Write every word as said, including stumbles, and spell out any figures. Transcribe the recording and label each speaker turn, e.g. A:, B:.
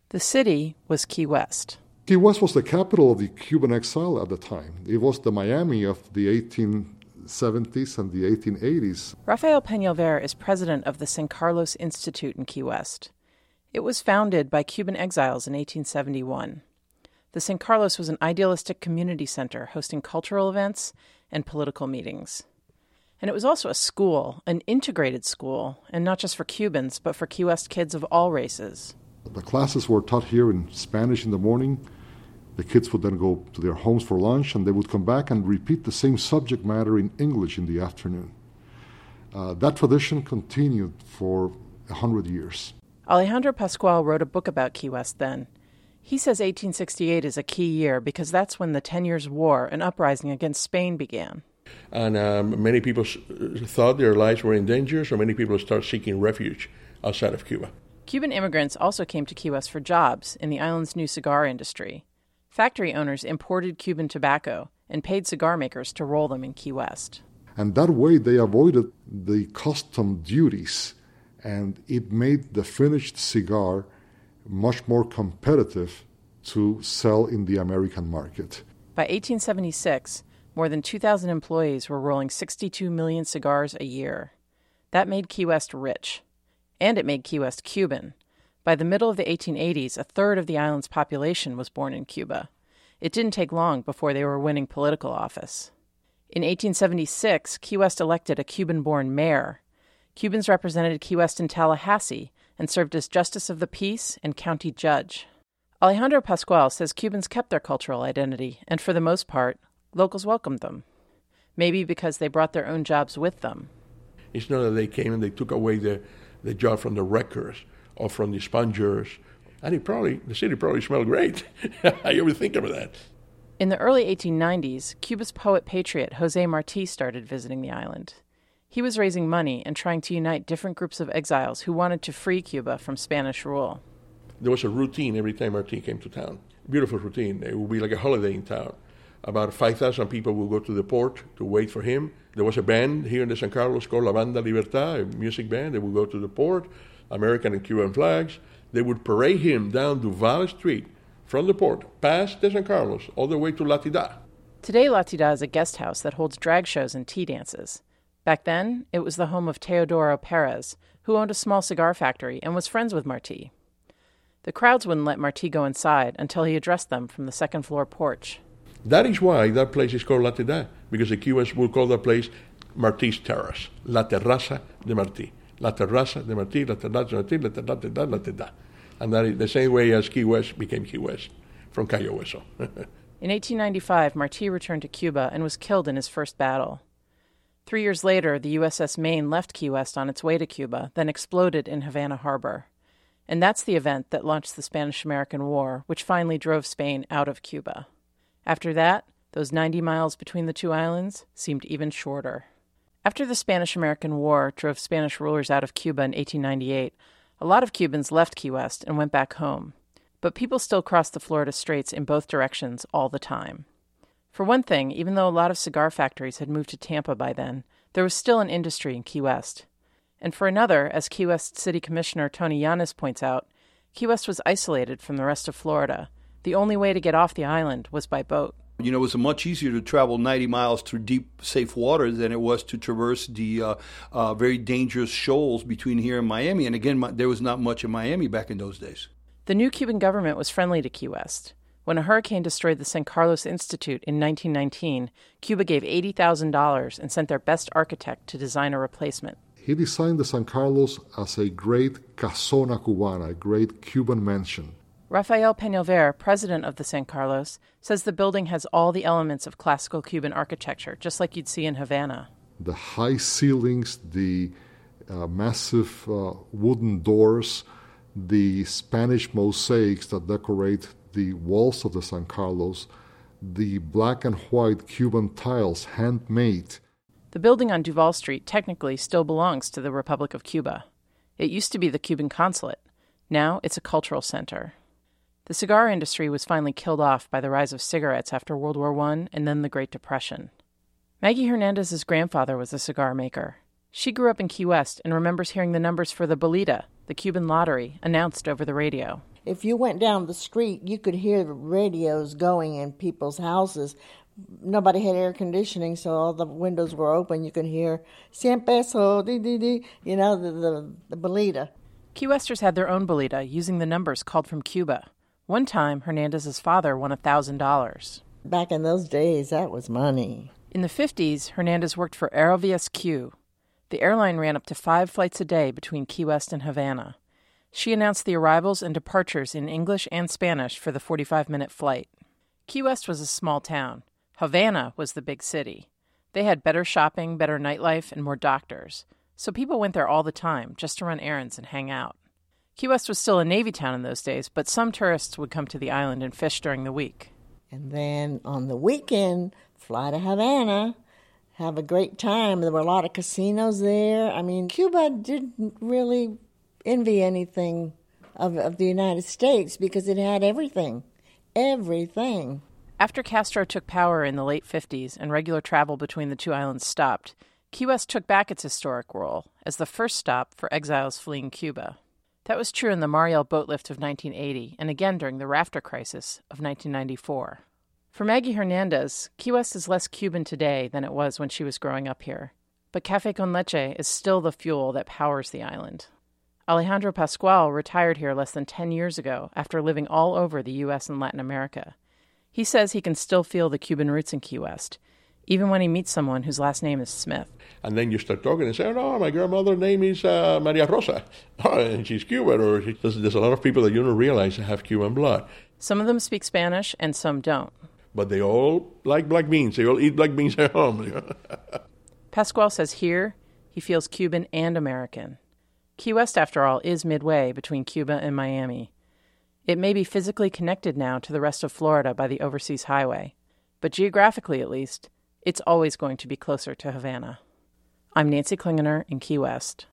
A: The city was Key West.
B: Key West was the capital of the Cuban exile at the time. It was the Miami of the eighteen seventies and the eighteen eighties.
A: Rafael Peñalver is president of the San Carlos Institute in Key West. It was founded by Cuban exiles in eighteen seventy-one. The San Carlos was an idealistic community center hosting cultural events and political meetings. And it was also a school, an integrated school, and not just for Cubans, but for Key West kids of all races.
B: The classes were taught here in Spanish in the morning. The kids would then go to their homes for lunch, and they would come back and repeat the same subject matter in English in the afternoon. Uh, that tradition continued for a hundred years.
A: Alejandro Pascual wrote a book about Key West then. He says eighteen sixty-eight is a key year because that's when the Ten Years' War, an uprising against Spain, began.
C: And um, many people thought their lives were in danger, so many people started seeking refuge outside of Cuba.
A: Cuban immigrants also came to Key West for jobs in the island's new cigar industry. Factory owners imported Cuban tobacco and paid cigar makers to roll them in Key West.
B: And that way they avoided the custom duties, and it made the finished cigar much more competitive to sell in the American market.
A: By eighteen seventy-six, more than two thousand employees were rolling sixty-two million cigars a year. That made Key West rich. And it made Key West Cuban. By the middle of the eighteen eighties, a third of the island's population was born in Cuba. It didn't take long before they were winning political office. In eighteen seventy-six, Key West elected a Cuban-born mayor. Cubans represented Key West in Tallahassee and served as Justice of the Peace and County Judge. Alejandro Pascual says Cubans kept their cultural identity, and for the most part, locals welcomed them. Maybe because they brought their own jobs with them.
C: It's not that they came and they took away the, the job from the wreckers or from the spongers. And it probably, the city probably smelled great. I ever think of that.
A: In the early eighteen nineties, Cuba's poet-patriot Jose Marti started visiting the island. He was raising money and trying to unite different groups of exiles who wanted to free Cuba from Spanish rule.
C: There was a routine every time Marti came to town. Beautiful routine. It would be like a holiday in town. About five thousand people would go to the port to wait for him. There was a band here in the San Carlos called La Banda Libertad, a music band. They would go to the port, American and Cuban flags. They would parade him down Duval Street from the port, past the San Carlos, all the way to La Tida.
A: Today, La Tida is a guest house that holds drag shows and tea dances. Back then, it was the home of Teodoro Perez, who owned a small cigar factory and was friends with Marti. The crowds wouldn't let Marti go inside until he addressed them from the second-floor porch.
C: That is why that place is called La Tida, because the Cubans will call that place Marti's Terrace, La Terraza de Marti. La Terraza de Marti, La Terraza de Marti, La Terraza de La Tida. And that is the same way as Key West became Key West, from Cayo Hueso.
A: In eighteen ninety-five, Marti returned to Cuba and was killed in his first battle. Three years later, the U S S Maine left Key West on its way to Cuba, then exploded in Havana Harbor. And that's the event that launched the Spanish-American War, which finally drove Spain out of Cuba. After that, those ninety miles between the two islands seemed even shorter. After the Spanish-American War drove Spanish rulers out of Cuba in eighteen ninety-eight, a lot of Cubans left Key West and went back home. But people still crossed the Florida Straits in both directions all the time. For one thing, even though a lot of cigar factories had moved to Tampa by then, there was still an industry in Key West. And for another, as Key West City Commissioner Tony Yanes points out, Key West was isolated from the rest of Florida. The only way to get off the island was by boat.
D: You know, it was much easier to travel ninety miles through deep, safe water than it was to traverse the uh, uh, very dangerous shoals between here and Miami. And again, my, there was not much in Miami back in those days.
A: The new Cuban government was friendly to Key West. When a hurricane destroyed the San Carlos Institute in nineteen nineteen, Cuba gave eighty thousand dollars and sent their best architect to design a replacement.
B: He designed the San Carlos as a great casona cubana, a great Cuban mansion.
A: Rafael Peñalver, president of the San Carlos, says the building has all the elements of classical Cuban architecture, just like you'd see in Havana.
B: The high ceilings, the uh, massive uh, wooden doors, the Spanish mosaics that decorate the walls of the San Carlos, the black and white Cuban tiles, handmade.
A: The building on Duval Street technically still belongs to the Republic of Cuba. It used to be the Cuban consulate. Now it's a cultural center. The cigar industry was finally killed off by the rise of cigarettes after World War One and then the Great Depression. Maggie Hernandez's grandfather was a cigar maker. She grew up in Key West and remembers hearing the numbers for the bolita, the Cuban lottery, announced over the radio.
E: If you went down the street, you could hear the radios going in people's houses. Nobody had air conditioning, so all the windows were open. You could hear cien peso, di, di, di, you know, the, the, the bolita.
A: Key Westers had their own bolita using the numbers called from Cuba. One time, Hernandez's father won one thousand dollars.
E: Back in those days, that was money.
A: In the fifties, Hernandez worked for Aerovias Q. The airline ran up to five flights a day between Key West and Havana. She announced the arrivals and departures in English and Spanish for the forty-five minute flight. Key West was a small town. Havana was the big city. They had better shopping, better nightlife, and more doctors. So people went there all the time just to run errands and hang out. Key West was still a Navy town in those days, but some tourists would come to the island and fish during the week.
E: And then on the weekend, fly to Havana, have a great time. There were a lot of casinos there. I mean, Cuba didn't really envy anything of, of the United States because it had everything. Everything.
A: After Castro took power in the late fifties and regular travel between the two islands stopped, Key West took back its historic role as the first stop for exiles fleeing Cuba. That was true in the Mariel boat lift of nineteen eighty and again during the rafter crisis of nineteen ninety-four. For Maggie Hernandez, Key West is less Cuban today than it was when she was growing up here. But Café con Leche is still the fuel that powers the island. Alejandro Pascual retired here less than ten years ago after living all over the U S and Latin America. He says he can still feel the Cuban roots in Key West, even when he meets someone whose last name is Smith.
C: And then you start talking and say, oh, no, my grandmother's name is uh, Maria Rosa, oh, and she's Cuban. Or she, there's, there's a lot of people that you don't realize have Cuban blood.
A: Some of them speak Spanish and some don't.
C: But they all like black beans. They all eat black beans at home.
A: Pascual says here he feels Cuban and American. Key West, after all, is midway between Cuba and Miami. It may be physically connected now to the rest of Florida by the overseas highway, but geographically at least, it's always going to be closer to Havana. I'm Nancy Klingener in Key West.